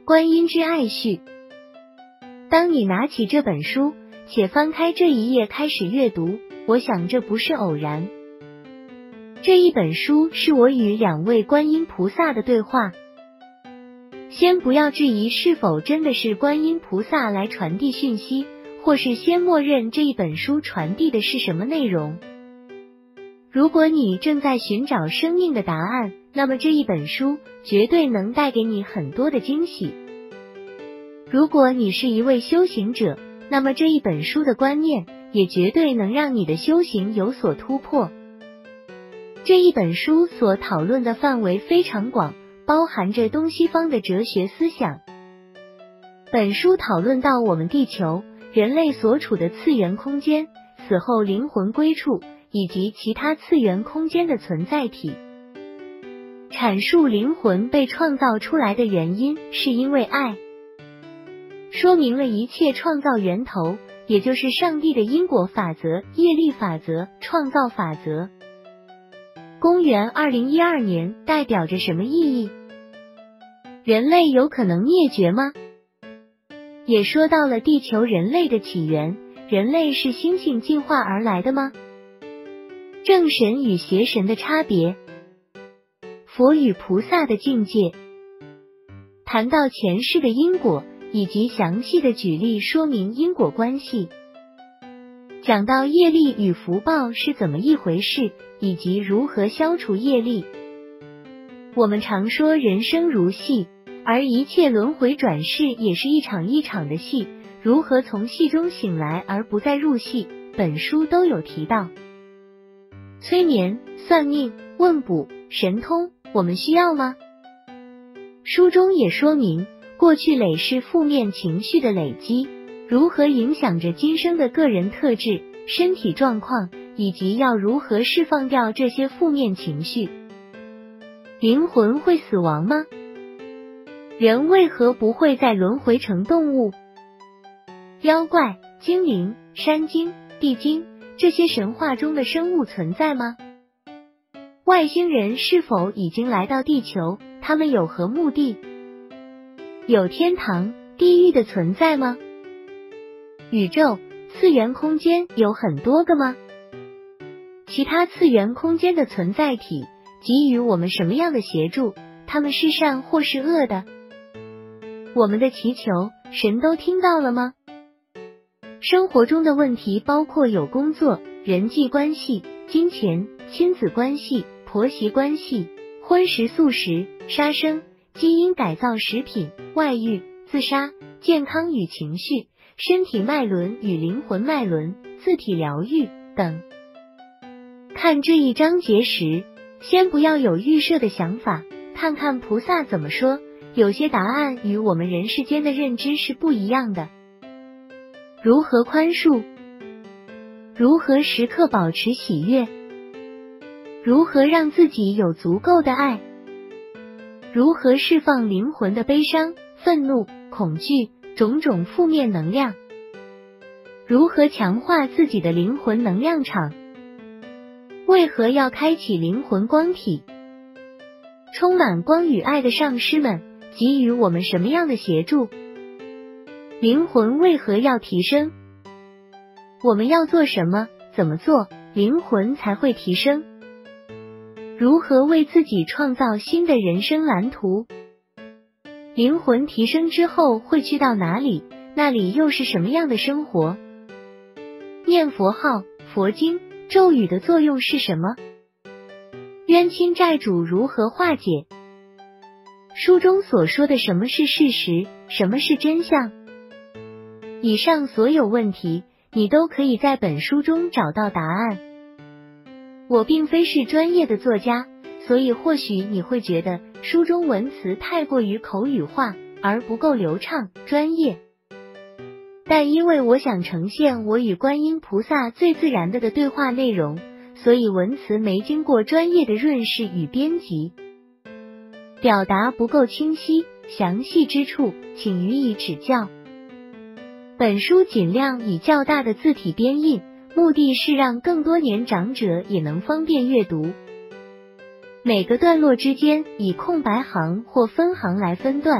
观音之爱序。当你拿起这本书，且翻开这一页开始阅读，我想这不是偶然。这一本书是我与2位观音菩萨的对话。先不要质疑是否真的是观音菩萨来传递讯息，或是先默认这一本书传递的是什么内容。如果你正在寻找生命的答案，那么这一本书绝对能带给你很多的惊喜。如果你是一位修行者，那么这一本书的观念也绝对能让你的修行有所突破。这一本书所讨论的范围非常广，包含着东西方的哲学思想。本书讨论到我们地球人类所处的次元空间，死后灵魂归处，以及其他次元空间的存在体。阐述灵魂被创造出来的原因是因为爱，说明了一切创造源头，也就是上帝的因果法则、业力法则、创造法则。公元2012年代表着什么意义？人类有可能灭绝吗？也说到了地球人类的起源，人类是猩猩进化而来的吗？正神与邪神的差别，佛与菩萨的境界，谈到前世的因果，以及详细的举例说明因果关系，讲到业力与福报是怎么一回事，以及如何消除业力。我们常说人生如戏，而一切轮回转世也是一场一场的戏，如何从戏中醒来而不再入戏，本书都有提到。催眠、算命、问卜、神通，我们需要吗？书中也说明，过去累世负面情绪的累积，如何影响着今生的个人特质、身体状况，以及要如何释放掉这些负面情绪。灵魂会死亡吗？人为何不会再轮回成动物？妖怪、精灵、山精、地精，这些神话中的生物存在吗？外星人是否已经来到地球？他们有何目的？有天堂、地狱的存在吗？宇宙、次元空间有很多个吗？其他次元空间的存在体给予我们什么样的协助？他们是善或是恶的？我们的祈求，神都听到了吗？生活中的问题包括有工作、人际关系、金钱、亲子关系、婆媳关系、荤食素食、杀生、基因改造食品、外遇、自杀、健康与情绪、身体脉轮与灵魂脉轮、自体疗愈等。看这一章节时，先不要有预设的想法，看看菩萨怎么说，有些答案与我们人世间的认知是不一样的。如何宽恕？如何时刻保持喜悦？如何让自己有足够的爱？如何释放灵魂的悲伤、愤怒、恐惧、种种负面能量？如何强化自己的灵魂能量场？为何要开启灵魂光体？充满光与爱的上师们给予我们什么样的协助？灵魂为何要提升？我们要做什么？怎么做，灵魂才会提升？如何为自己创造新的人生蓝图？灵魂提升之后会去到哪里？那里又是什么样的生活？念佛号、佛经、咒语的作用是什么？冤亲债主如何化解？书中所说的什么是事实，什么是真相？以上所有问题，你都可以在本书中找到答案。我并非是专业的作家，所以或许你会觉得书中文词太过于口语化，而不够流畅、专业。但因为我想呈现我与观音菩萨最自然的对话内容，所以文词没经过专业的润饰与编辑。表达不够清晰、详细之处，请予以指教。本书尽量以较大的字体编印，目的是让更多年长者也能方便阅读。每个段落之间以空白行或分行来分段，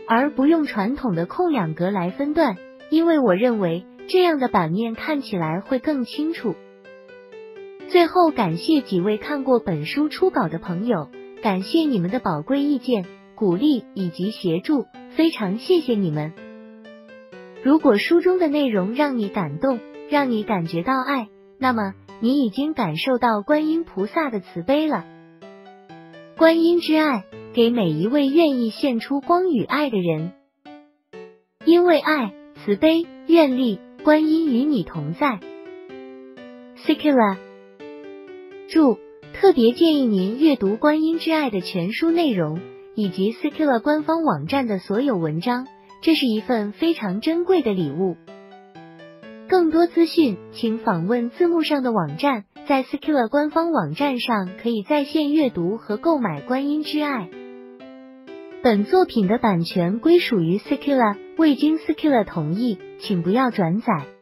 而不用传统的空两格来分段，因为我认为这样的版面看起来会更清楚。最后感谢几位看过本书初稿的朋友，感谢你们的宝贵意见、鼓励以及协助，非常谢谢你们。如果书中的内容让你感动，让你感觉到爱，那么你已经感受到观音菩萨的慈悲了。观音之爱，给每一位愿意献出光与爱的人。因为爱、慈悲、愿力，观音与你同在。Sikila。注：特别建议您阅读《观音之爱》的全书内容，以及 Sikila 官方网站的所有文章，这是一份非常珍贵的礼物。更多资讯，请访问字幕上的网站，在 Sikila 官方网站上可以在线阅读和购买《观音之爱》。本作品的版权归属于 Sikila， 未经 Sikila 同意，请不要转载。